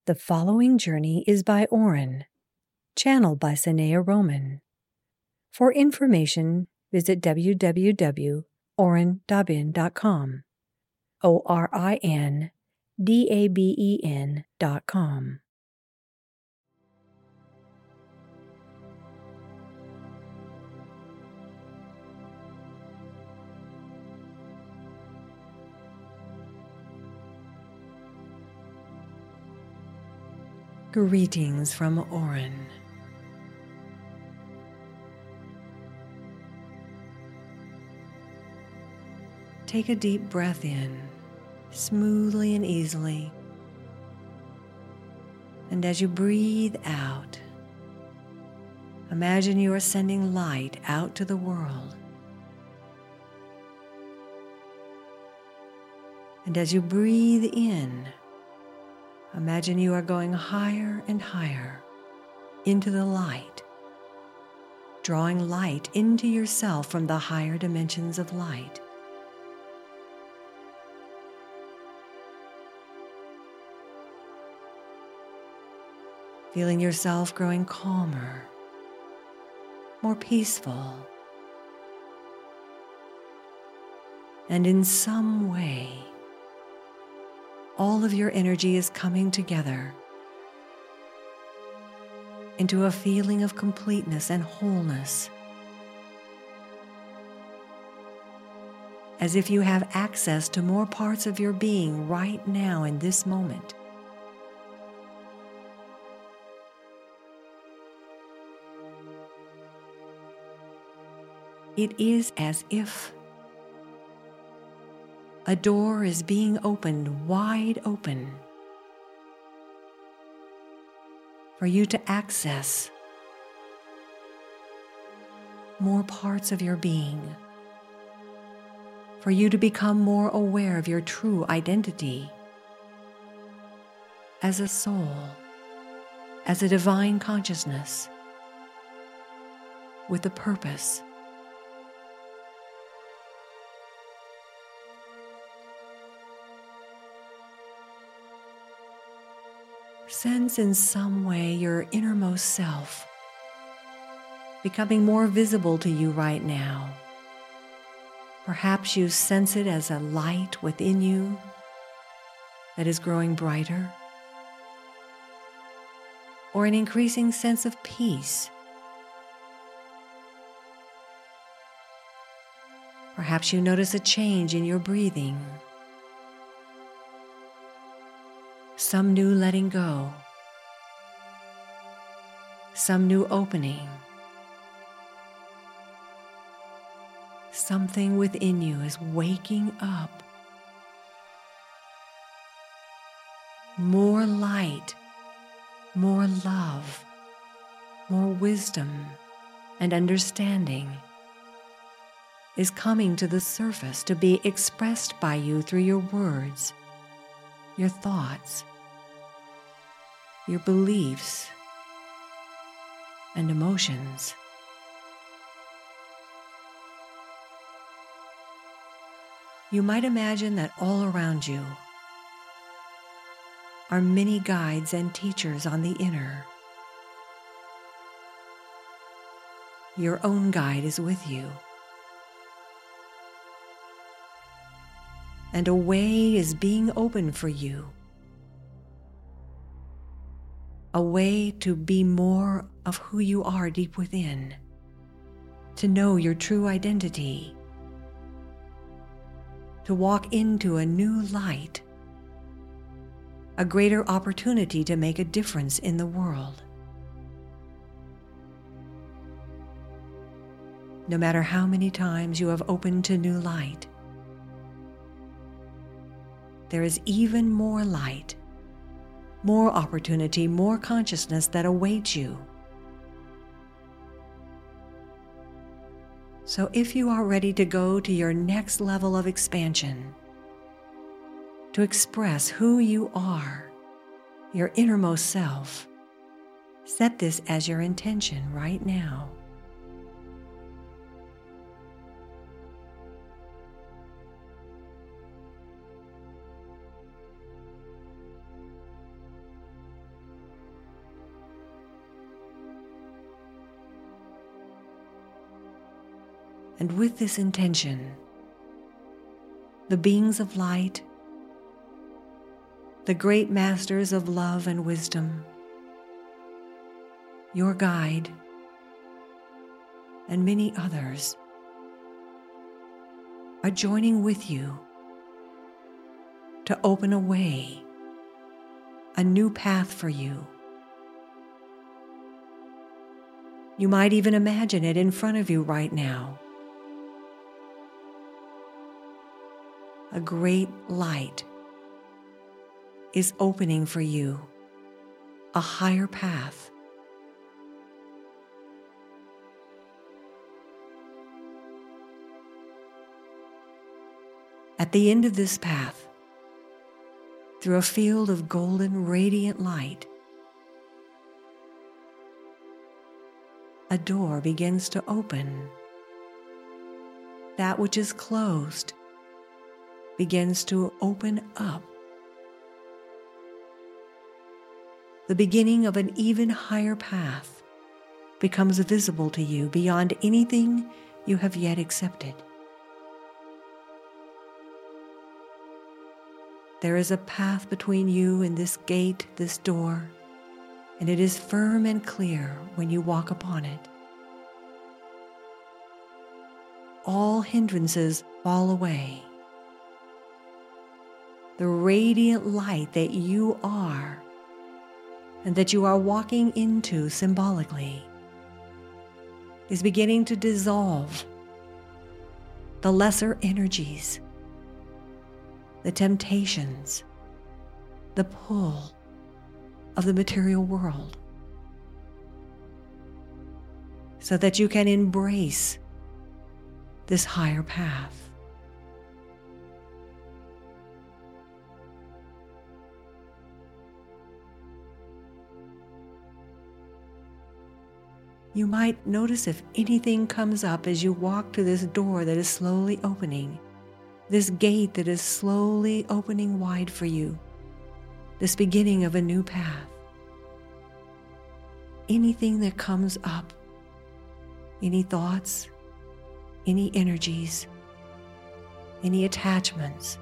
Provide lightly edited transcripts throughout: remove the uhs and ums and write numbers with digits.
The following journey is by Oren, channeled by Sanea Roman. For information, visit www.orindabin.com. ORINDABEN.com. Greetings from Oren. Take a deep breath in, smoothly and easily. And as you breathe out, imagine you are sending light out to the world. And as you breathe in, imagine you are going higher and higher into the light, drawing light into yourself from the higher dimensions of light. Feeling yourself growing calmer, more peaceful, and in some way, all of your energy is coming together into a feeling of completeness and wholeness, as if you have access to more parts of your being right now in this moment. It is as if a door is being opened wide open for you to access more parts of your being, for you to become more aware of your true identity as a soul, as a divine consciousness with a purpose. Sense in some way your innermost self becoming more visible to you right now. Perhaps you sense it as a light within you that is growing brighter, or an increasing sense of peace. Perhaps you notice a change in your breathing, some new letting go, some new opening. Something within you is waking up. More light, more love, more wisdom and understanding is coming to the surface to be expressed by you through your words, your thoughts, your beliefs, and emotions. You might imagine that all around you are many guides and teachers on the inner. Your own guide is with you, and a way is being opened for you. A way to be more of who you are deep within, to know your true identity, to walk into a new light, a greater opportunity to make a difference in the world. No matter how many times you have opened to new light, there is even more light, more opportunity, more consciousness that awaits you. So if you are ready to go to your next level of expansion, to express who you are, your innermost self, set this as your intention right now. And with this intention, the beings of light, the great masters of love and wisdom, your guide, and many others are joining with you to open a way, a new path for you. You might even imagine it in front of you right now. A great light is opening for you a higher path. At the end of this path, through a field of golden, radiant light, a door begins to open. That which is closed begins to open up. The beginning of an even higher path becomes visible to you beyond anything you have yet accepted. There is a path between you and this gate, this door, and it is firm and clear when you walk upon it. All hindrances fall away. The radiant light that you are and that you are walking into symbolically is beginning to dissolve the lesser energies, the temptations, the pull of the material world, so that you can embrace this higher path. You might notice if anything comes up as you walk to this door that is slowly opening, this gate that is slowly opening wide for you, this beginning of a new path. Anything that comes up, any thoughts, any energies, any attachments,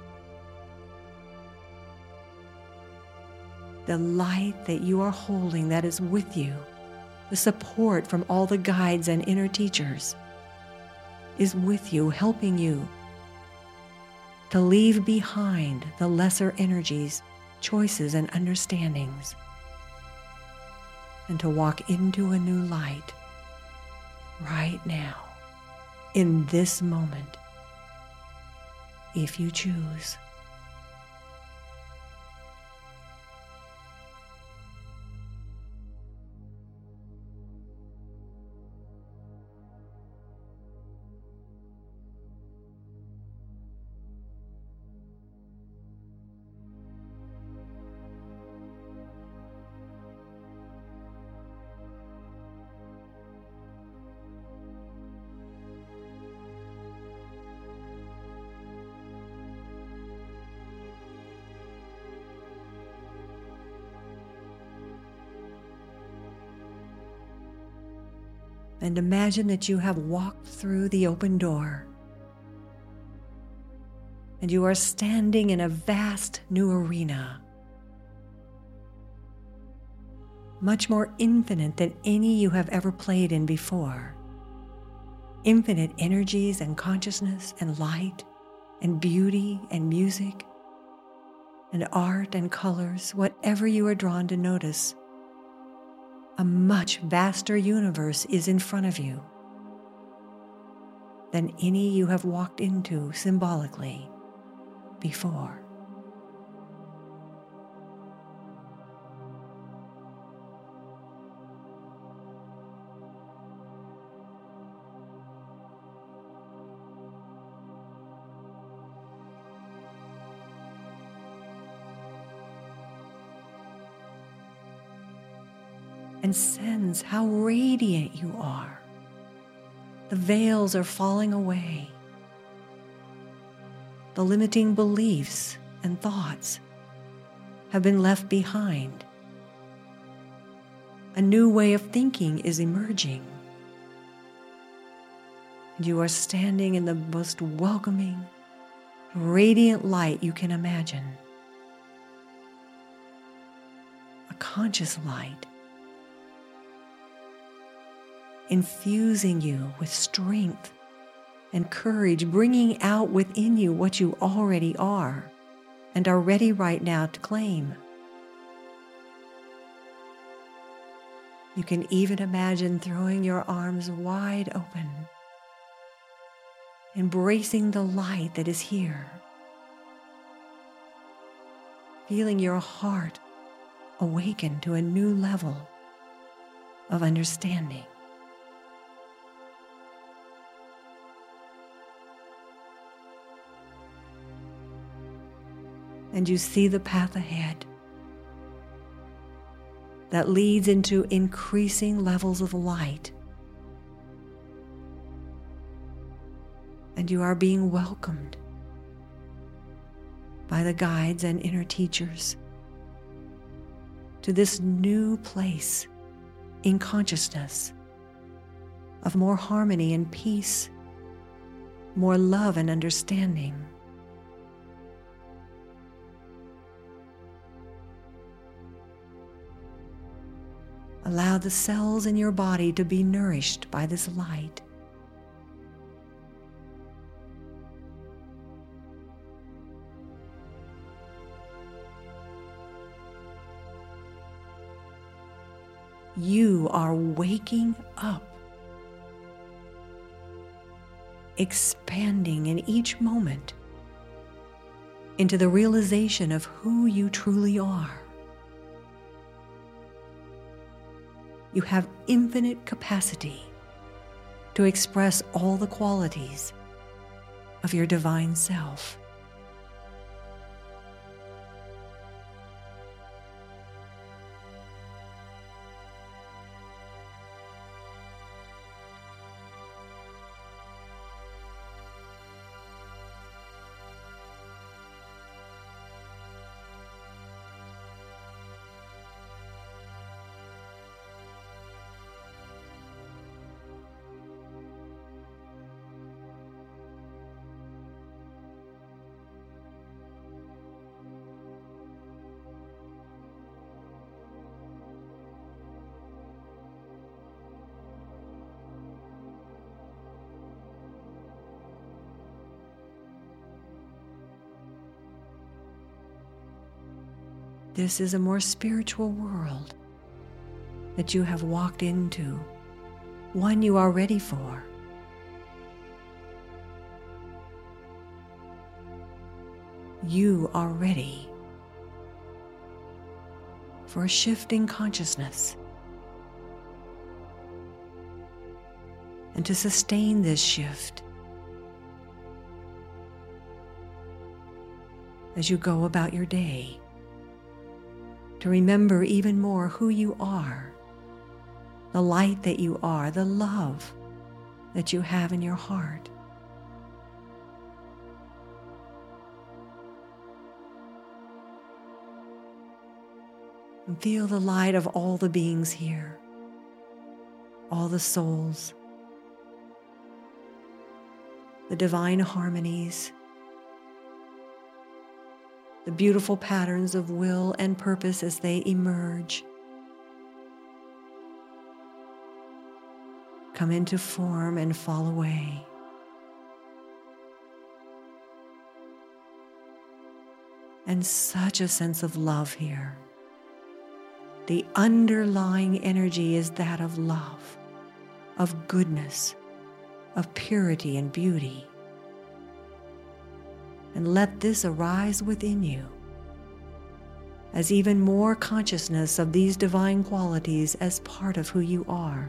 the light that you are holding that is with you, the support from all the guides and inner teachers is with you, helping you to leave behind the lesser energies, choices, and understandings, and to walk into a new light right now, in this moment, if you choose. And imagine that you have walked through the open door and you are standing in a vast new arena, much more infinite than any you have ever played in before. Infinite energies and consciousness and light and beauty and music and art and colors, whatever you are drawn to notice. A much vaster universe is in front of you than any you have walked into symbolically before. And sense how radiant you are. The veils are falling away. The limiting beliefs and thoughts have been left behind. A new way of thinking is emerging. And you are standing in the most welcoming, radiant light you can imagine. A conscious light, infusing you with strength and courage, bringing out within you what you already are and are ready right now to claim. You can even imagine throwing your arms wide open, embracing the light that is here, feeling your heart awaken to a new level of understanding. And you see the path ahead that leads into increasing levels of light. And you are being welcomed by the guides and inner teachers to this new place in consciousness of more harmony and peace, more love and understanding. Allow the cells in your body to be nourished by this light. You are waking up, expanding in each moment into the realization of who you truly are. You have infinite capacity to express all the qualities of your divine self. This is a more spiritual world that you have walked into, one you are ready for. You are ready for a shift in consciousness. And to sustain this shift as you go about your day, to remember even more who you are, the light that you are, the love that you have in your heart. And feel the light of all the beings here, all the souls, the divine harmonies, the beautiful patterns of will and purpose as they emerge, come into form and fall away. And such a sense of love here. The underlying energy is that of love, of goodness, of purity and beauty. And let this arise within you as even more consciousness of these divine qualities as part of who you are.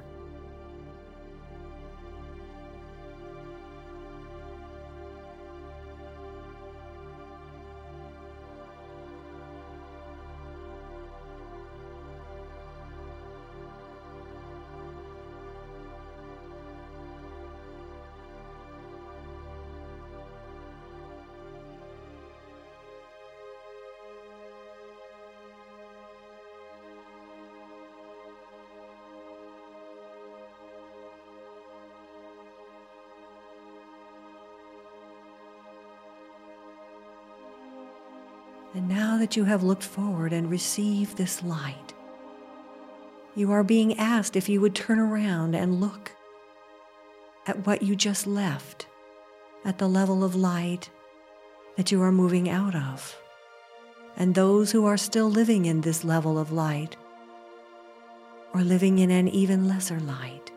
And now that you have looked forward and received this light, you are being asked if you would turn around and look at what you just left, at the level of light that you are moving out of, and those who are still living in this level of light or living in an even lesser light.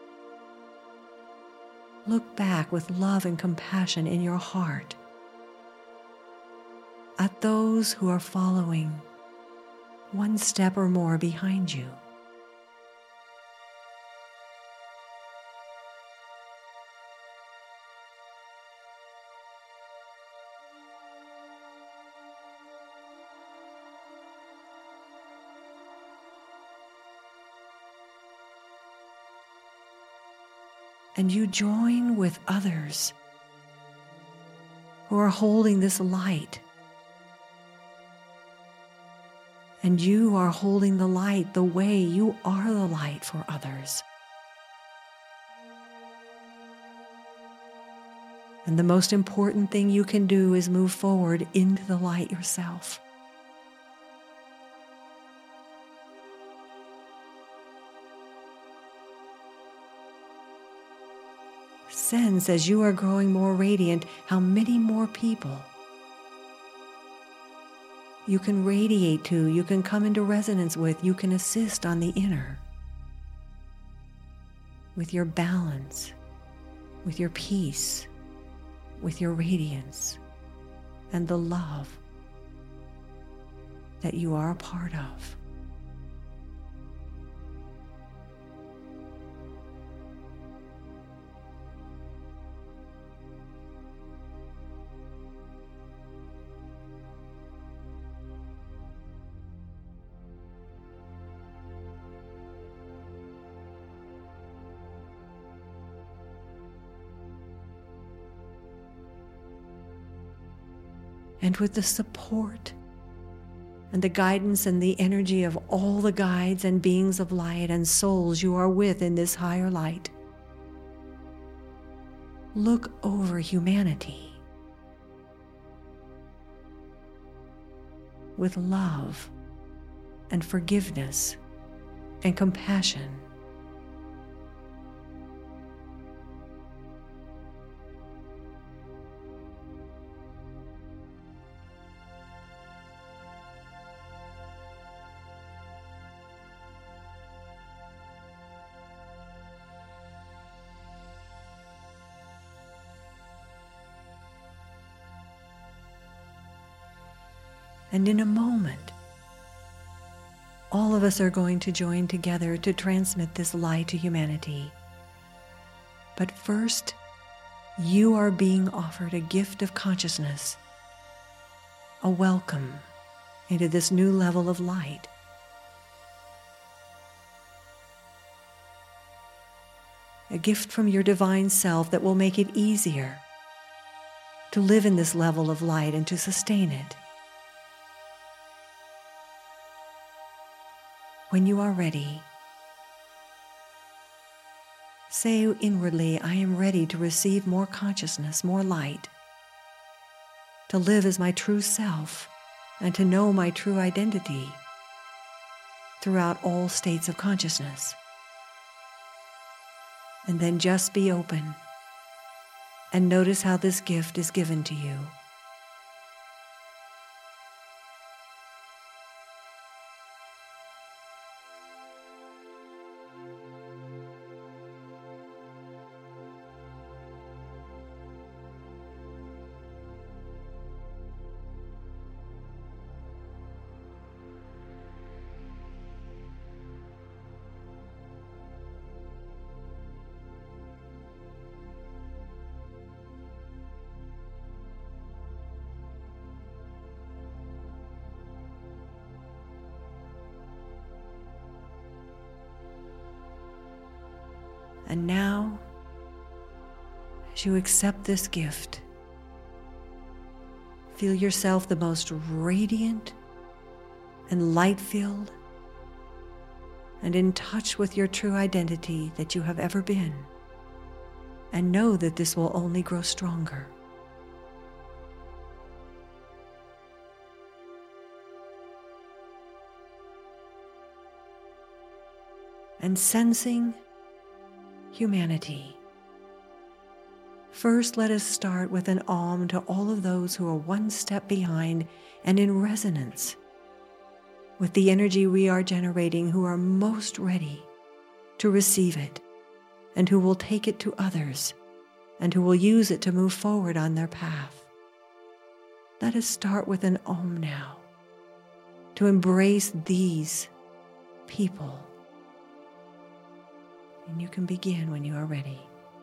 Look back with love and compassion in your heart at those who are following one step or more behind you. And you join with others who are holding this light. And you are holding the light the way you are the light for others. And the most important thing you can do is move forward into the light yourself. Sense as you are growing more radiant how many more people you can radiate to, you can come into resonance with, you can assist on the inner with your balance, with your peace, with your radiance, and the love that you are a part of. And with the support and the guidance and the energy of all the guides and beings of light and souls you are with in this higher light, look over humanity with love and forgiveness and compassion. And in a moment, all of us are going to join together to transmit this light to humanity. But first, you are being offered a gift of consciousness, a welcome into this new level of light. A gift from your divine self that will make it easier to live in this level of light and to sustain it. When you are ready, say inwardly, I am ready to receive more consciousness, more light, to live as my true self, and to know my true identity throughout all states of consciousness. And then just be open and notice how this gift is given to you. And now, as you accept this gift, feel yourself the most radiant and light-filled and in touch with your true identity that you have ever been. And know that this will only grow stronger. and sensing humanity. First, let us start with an Om to all of those who are one step behind and in resonance with the energy we are generating, who are most ready to receive it, and who will take it to others, and who will use it to move forward on their path. Let us start with an Om now to embrace these people. And you can begin when you are ready.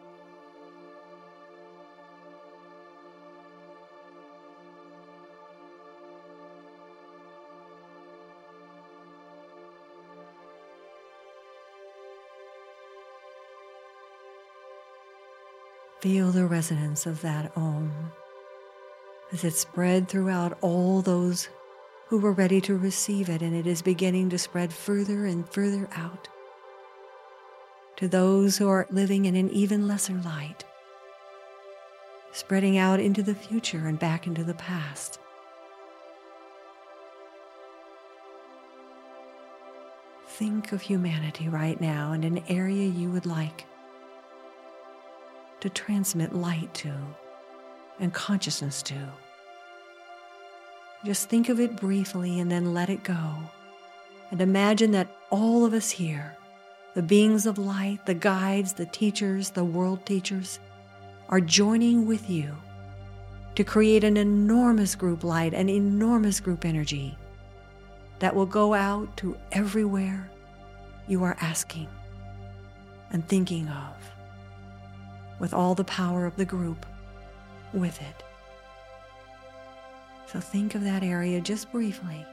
Feel the resonance of that Om as it spread throughout all those who were ready to receive it, and it is beginning to spread further and further out to those who are living in an even lesser light, spreading out into the future and back into the past. Think of humanity right now and an area you would like to transmit light to and consciousness to. Just think of it briefly and then let it go. And imagine that all of us here, the beings of light, the guides, the teachers, the world teachers, are joining with you to create an enormous group light, an enormous group energy that will go out to everywhere you are asking and thinking of, with all the power of the group with it. So think of that area just briefly.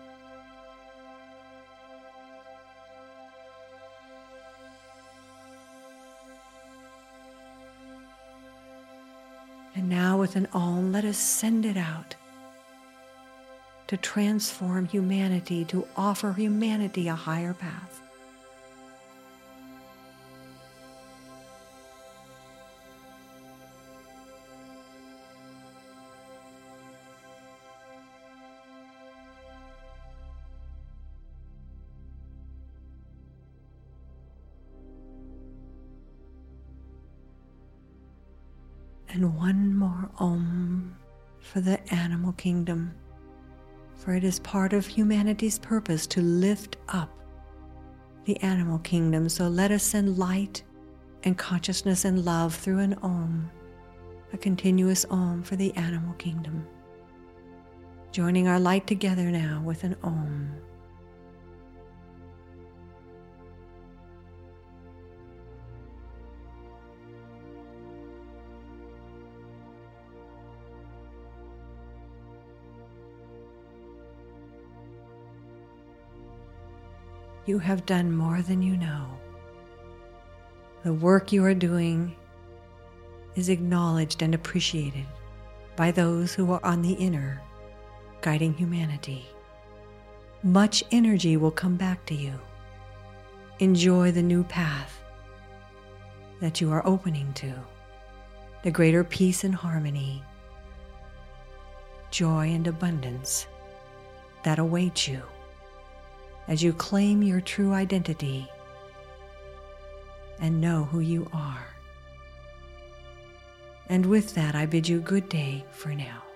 And now with an Om, let us send it out to transform humanity, to offer humanity a higher path. And one more Om for the animal kingdom, for it is part of humanity's purpose to lift up the animal kingdom. So let us send light and consciousness and love through an Om, a continuous Om for the animal kingdom. Joining our light together now with an Om. You have done more than you know. The work you are doing is acknowledged and appreciated by those who are on the inner, guiding humanity. Much energy will come back to you. Enjoy the new path that you are opening to, the greater peace and harmony, joy and abundance that awaits you as you claim your true identity and know who you are. And with that, I bid you good day for now.